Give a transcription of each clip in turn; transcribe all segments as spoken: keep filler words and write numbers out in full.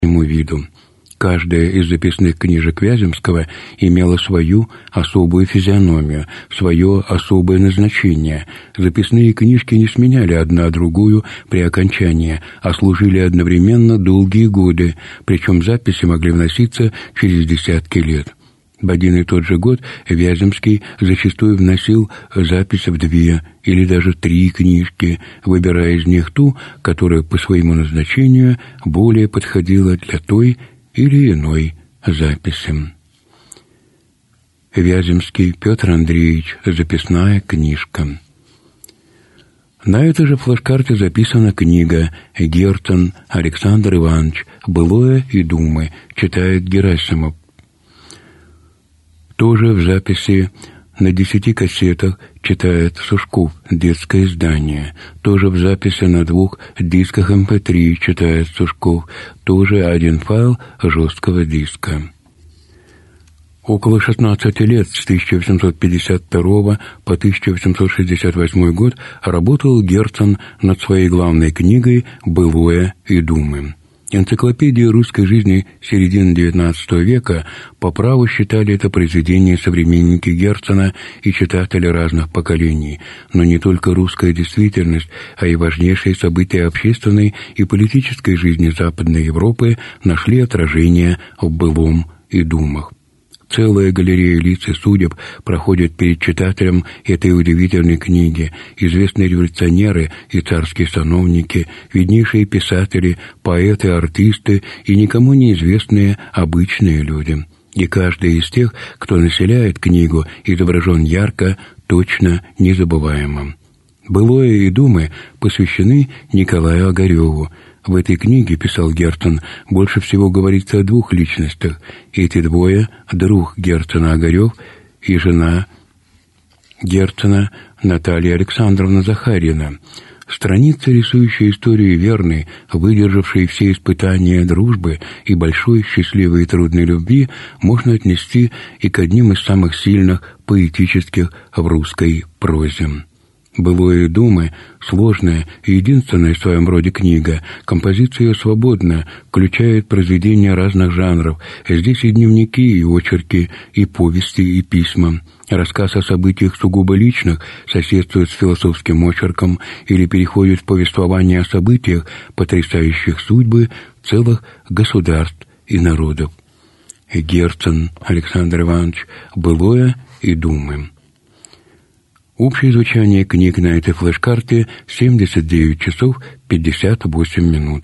ему виду. Каждая из записных книжек Вяземского имела свою особую физиономию, свое особое назначение. Записные книжки не сменяли одна другую при окончании, а служили одновременно долгие годы, причем записи могли вноситься через десятки лет. В один и тот же год Вяземский зачастую вносил запись в две или даже три книжки, выбирая из них ту, которая по своему назначению более подходила для той или иной записи. Вяземский Петр Андреевич. Записная книжка. На этой же флеш-карте записана книга «Гертон Александр Иванович. Былое и думы», читает Герасимов. Тоже в записи на десяти кассетах читает Сушков, детское издание. Тоже в записи на двух дисках эм пэ три читает Сушков. Тоже один файл жесткого диска. Около шестнадцати лет, с тысяча восемьсот пятьдесят второго по тысяча восемьсот шестьдесят восьмой год, работал Гертон над своей главной книгой «Былое и думы». Энциклопедия русской жизни середины девятнадцатого века по праву считали это произведение современники Гертона и читатели разных поколений, но не только русская действительность, а и важнейшие события общественной и политической жизни Западной Европы нашли отражение в «Былом и думах». Целая галерея лиц и судеб проходит перед читателем этой удивительной книги. Известные революционеры и царские сановники, виднейшие писатели, поэты, артисты и никому неизвестные обычные люди. И каждый из тех, кто населяет книгу, изображен ярко, точно, незабываемо. «Былое и думы» посвящены Николаю Огареву. В этой книге, писал Гертон, больше всего говорится о двух личностях. Эти двое – друг Гертона Огарев и жена Гертона Наталья Александровна Захарьина. Страницы, рисующие историю верной, выдержавшей все испытания дружбы и большой, счастливой и трудной любви, можно отнести и к одним из самых сильных поэтических в русской прозе. «Былое и думы» — сложная и единственная в своем роде книга. Композиция ее свободна, включает произведения разных жанров. Здесь и дневники, и очерки, и повести, и письма. Рассказ о событиях сугубо личных соседствует с философским очерком или переходит в повествование о событиях, потрясающих судьбы целых государств и народов. Гертон Александр Иванович. «Былое и думы». Общее звучание книг на этой флеш-карте — семьдесят девять часов пятьдесят восемь минут.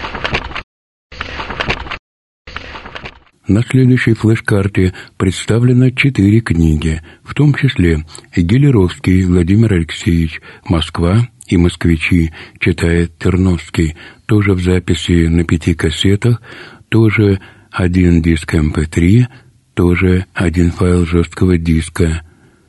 На следующей флеш-карте представлено четыре книги, в том числе Гелеровский Владимир Алексеевич «Москва и москвичи», читает Терновский, тоже в записи на пяти кассетах, тоже один диск эм пэ три, тоже один файл жесткого диска.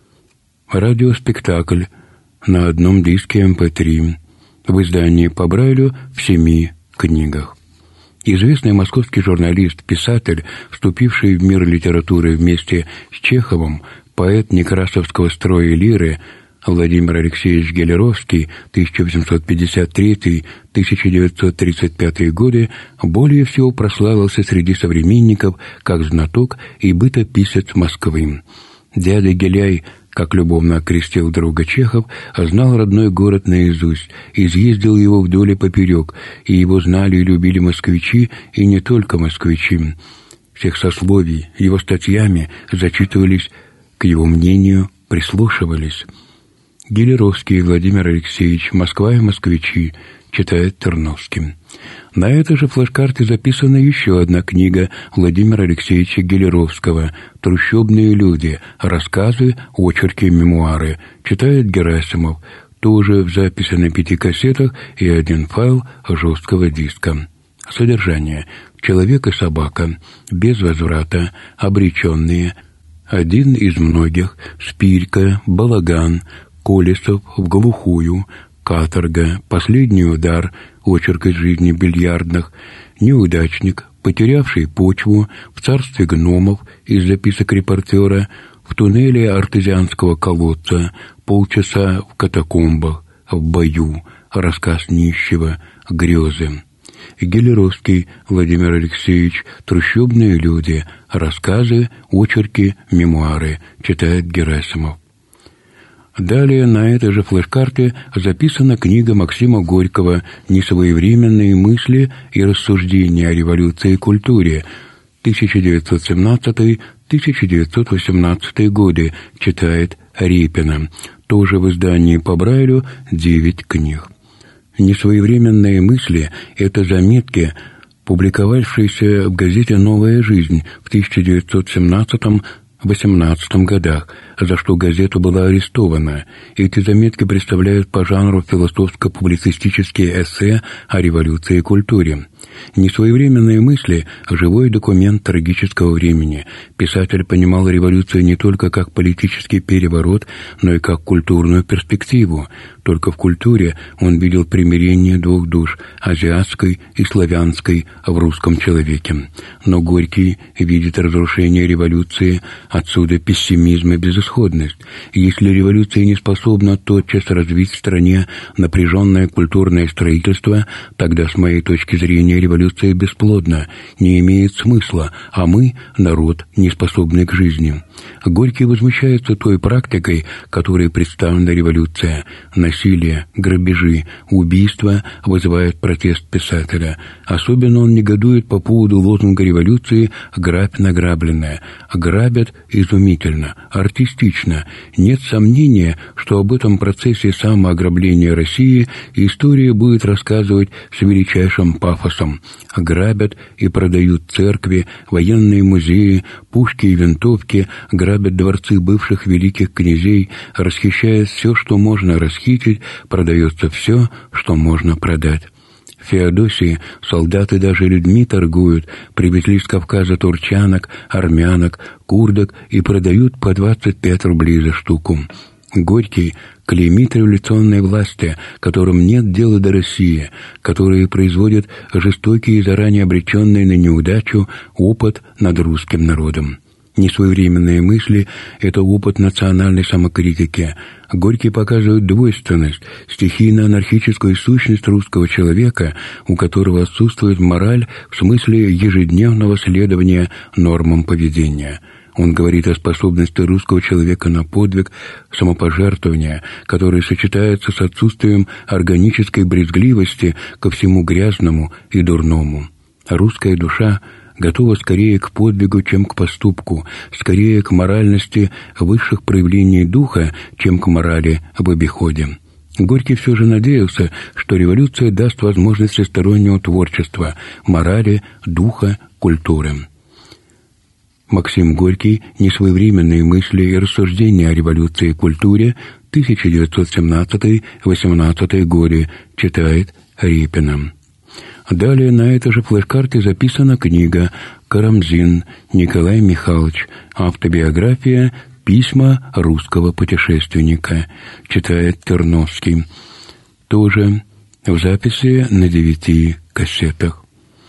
Радиоспектакль на одном диске эм пэ три, в издании по Брайлю в семи книгах. Известный московский журналист, писатель, вступивший в мир литературы вместе с Чеховым, поэт некрасовского строя и лиры Владимир Алексеевич Гелеровский, тысяча восемьсот пятьдесят третий — тысяча девятьсот тридцать пятый годы, более всего прославился среди современников как знаток и бытописец Москвы. Дядя Геляй, как любовно окрестил друга Чехов, знал родной город наизусть, изъездил его вдоль и поперек, и его знали и любили москвичи, и не только москвичи. Всех сословий его статьями зачитывались, к его мнению прислушивались. Гелеровский Владимир Алексеевич «Москва и москвичи», читает Терновский. На этой же флеш-карте записана еще одна книга Владимира Алексеевича Гелеровского «Трущобные люди. Рассказы, очерки, мемуары», читает Герасимов, тоже в записи на пяти кассетах и один файл жесткого диска. Содержание: «Человек и собака», «Без возврата», «Обреченные», «Один из многих», «Спирька», «Балаган», «Колесов», «В глухую», «Каторга», «Последний удар», очерк из жизни бильярдных, «Неудачник», «Потерявший почву», «В царстве гномов» из записок репортера, «В туннеле артезианского колодца», «Полчаса в катакомбах», «В бою», «Рассказ нищего», «Грезы». Гелеровский Владимир Алексеевич, «Трущобные люди», рассказы, очерки, мемуары, читает Герасимов. Далее на этой же флеш-карте записана книга Максима Горького «Несвоевременные мысли и рассуждения о революции и культуре» тысяча девятьсот семнадцатый — тысяча девятьсот восемнадцатый годы, читает Репина. Тоже в издании по Брайлю девять книг. «Несвоевременные мысли» — это заметки, публиковавшиеся в газете «Новая жизнь» в тысяча девятьсот семнадцатом — восемнадцатом годах, за что газета была арестована. Эти заметки представляют по жанру философско-публицистические эссе о революции и культуре. Несвоевременные мысли – живой документ трагического времени. Писатель понимал революцию не только как политический переворот, но и как культурную перспективу. Только в культуре он видел примирение двух душ – азиатской и славянской в русском человеке. Но Горький видит разрушение революции, отсюда пессимизм и безысходность. Если революция не способна тотчас развить в стране напряженное культурное строительство, тогда, с моей точки зрения, революция бесплодна, не имеет смысла, а мы – народ, не способный к жизни. Горький возмущается той практикой, которой представлена революция. Насилие, грабежи, убийства вызывают протест писателя. Особенно он негодует по поводу лозунга революции «грабь награбленное». Грабят изумительно, артистично. Нет сомнения, что об этом процессе самоограбления России история будет рассказывать с величайшим пафосом. Грабят и продают церкви, военные музеи, пушки и винтовки, грабят дворцы бывших великих князей, расхищая все, что можно расхитить, продается все, что можно продать. В Феодосии солдаты даже людьми торгуют, привезли с Кавказа турчанок, армянок, курдок и продают по двадцать пять рублей за штуку. Горький клеймит революционные власти, которым нет дела до России, которые производят жестокий и заранее обреченный на неудачу опыт над русским народом. Несвоевременные мысли – это опыт национальной самокритики. Горький показывает двойственность, стихийно-анархическую сущность русского человека, у которого отсутствует мораль в смысле ежедневного следования нормам поведения. Он говорит о способности русского человека на подвиг, самопожертвования, которые сочетаются с отсутствием органической брезгливости ко всему грязному и дурному. Русская душа готова скорее к подвигу, чем к поступку, скорее к моральности высших проявлений духа, чем к морали в обиходе. Горький все же надеялся, что революция даст возможность всестороннего творчества, морали, духа, культуры. Максим Горький. Несвоевременные мысли и рассуждения о революции и культуре. тысяча девятьсот семнадцатый — восемнадцатый годы. Читает Репина. Далее на этой же флеш-карте записана книга «Карамзин. Николай Михайлович. Автобиография. Письма русского путешественника». Читает Терновский. Тоже в записи на девяти кассетах.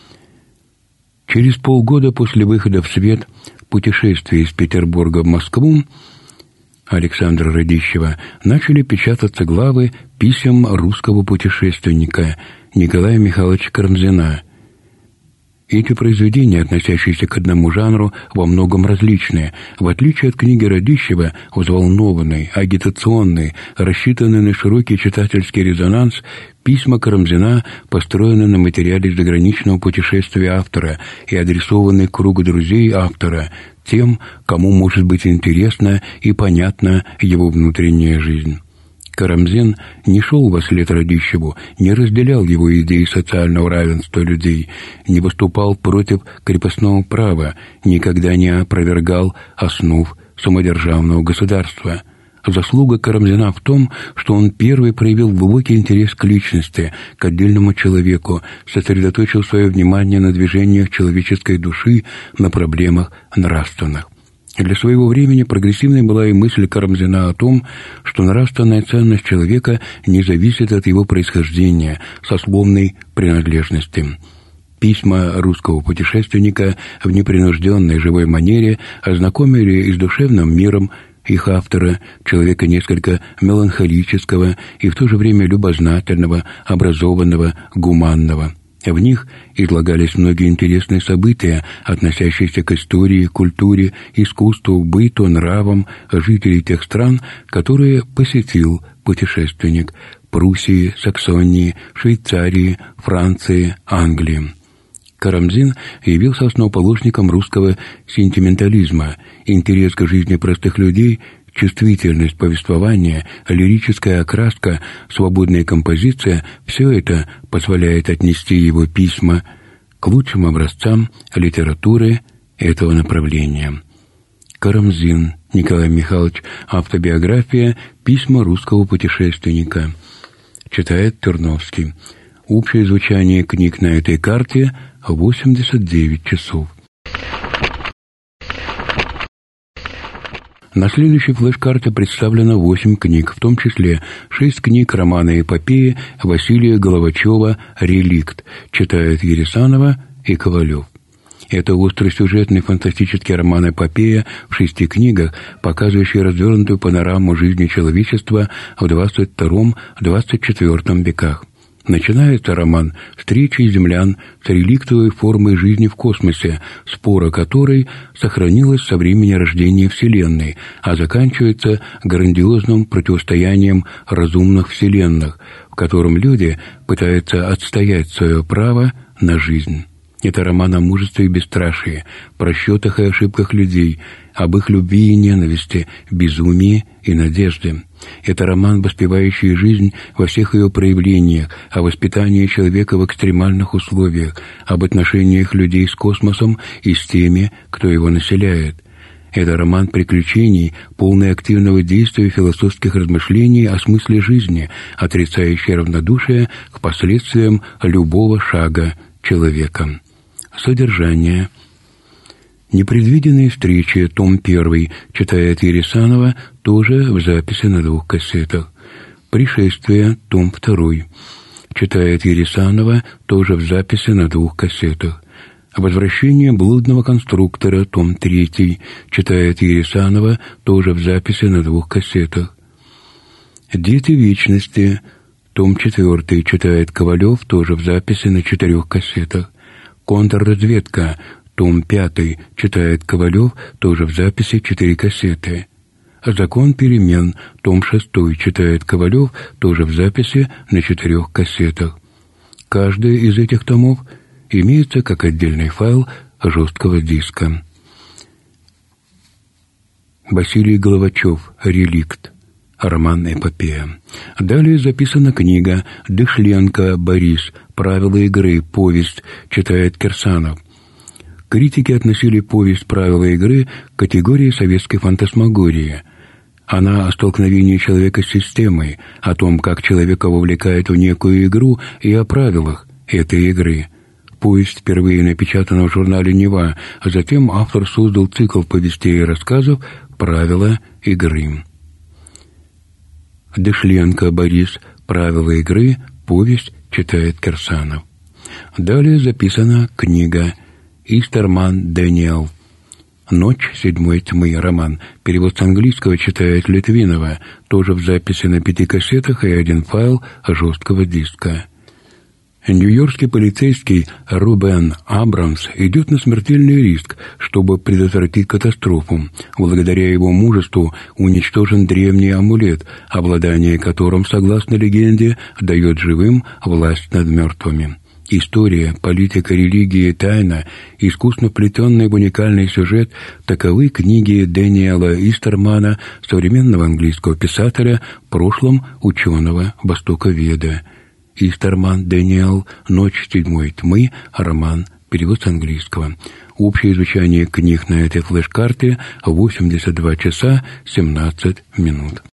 Через полгода после выхода в свет «Путешествие из Петербурга в Москву» Александра Радищева начали печататься главы писем русского путешественника Николая Михайловича Карамзина. Эти произведения, относящиеся к одному жанру, во многом различные. В отличие от книги Радищева, взволнованной, агитационной, рассчитанной на широкий читательский резонанс, письма Карамзина построены на материале заграничного путешествия автора и адресованы кругу друзей автора, тем, кому может быть интересна и понятна его внутренняя жизнь. Карамзин не шел вослед Радищеву, не разделял его идеи социального равенства людей, не выступал против крепостного права, никогда не опровергал основ самодержавного государства. Заслуга Карамзина в том, что он первый проявил глубокий интерес к личности, к отдельному человеку, сосредоточил свое внимание на движениях человеческой души, на проблемах нравственных. Для своего времени прогрессивной была и мысль Карамзина о том, что нравственная ценность человека не зависит от его происхождения, сословной принадлежности. Письма русского путешественника в непринужденной живой манере ознакомили и с душевным миром их автора, человека несколько меланхолического и в то же время любознательного, образованного, гуманного. В них излагались многие интересные события, относящиеся к истории, культуре, искусству, быту, нравам жителей тех стран, которые посетил путешественник: Пруссии, Саксонии, Швейцарии, Франции, Англии. Карамзин явился основоположником русского сентиментализма. Интерес к жизни простых людей, чувствительность повествования, лирическая окраска, свободная композиция – все это позволяет отнести его письма к лучшим образцам литературы этого направления. Карамзин Николай Михайлович. Автобиография. Письма русского путешественника. Читает Терновский. Общее звучание книг на этой карте – восемьдесят девять часов. На следующей флеш-карте представлено восемь книг, в том числе шесть книг романа-эпопеи Василия Головачева «Реликт», читают Ересанова и Ковалев. Это остросюжетный фантастический роман-эпопея в шести книгах, показывающий развернутую панораму жизни человечества в двадцать втором — двадцать четвёртом веках. Начинается роман встречи землян с реликтовой формой жизни в космосе, спора которой сохранилась со времени рождения Вселенной, а заканчивается грандиозным противостоянием разумных вселенных, в котором люди пытаются отстоять свое право на жизнь. Это роман о мужестве и бесстрашии, просчетах и ошибках людей, об их любви и ненависти, безумии и надежде. Это роман, воспевающий жизнь во всех ее проявлениях, о воспитании человека в экстремальных условиях, об отношениях людей с космосом и с теми, кто его населяет. Это роман приключений, полный активного действия и философских размышлений о смысле жизни, отрицающий равнодушие к последствиям любого шага человека. Содержание. Непредвиденные встречи, том первый, читает Ересанова, тоже в записи на двух кассетах. Пришествие, том второй, читает Ересанова, тоже в записи на двух кассетах. Возвращение блудного конструктора, том третий, читает Ересанова, тоже в записи на двух кассетах. Дети вечности, том четвертый, читает Ковалев, тоже в записи на четырех кассетах. Контрразведка, том пятый, читает Ковалев, тоже в записи четыре кассеты. Закон перемен, том шестой, читает Ковалев, тоже в записи на четырех кассетах. Каждый из этих томов имеется как отдельный файл жесткого диска. Василий Головачев «Реликт». Роман-эпопея. Далее записана книга Дышленко Борис «Правила игры. Повесть», читает Кирсанов. Критики относили повесть «Правила игры» к категории советской фантасмагории. Она о столкновении человека с системой, о том, как человека вовлекает в некую игру и о правилах этой игры. Повесть впервые напечатана в журнале «Нева», а затем автор создал цикл повестей и рассказов «Правила игры». Дышленко Борис «Правила игры. Повесть», читает Кирсанов. Далее записана книга Истерман Дэниел «Ночь седьмой тьмы», роман. Перевод с английского читает Литвинова, тоже в записи на пяти кассетах и один файл жесткого диска. Нью-Йоркский полицейский Рубен Абрамс идет на смертельный риск, чтобы предотвратить катастрофу. Благодаря его мужеству уничтожен древний амулет, обладание которым, согласно легенде, дает живым власть над мертвыми. История, политика, религия и тайна, искусно вплетенные в уникальный сюжет, таковы книги Дэниела Истермана, современного английского писателя, в прошлом ученого востоковеда. Истерман Дэниел «Ночь седьмой тьмы», роман, перевод с английского. Общее звучание книг на этой флеш-карте восемьдесят два часа семнадцать минут.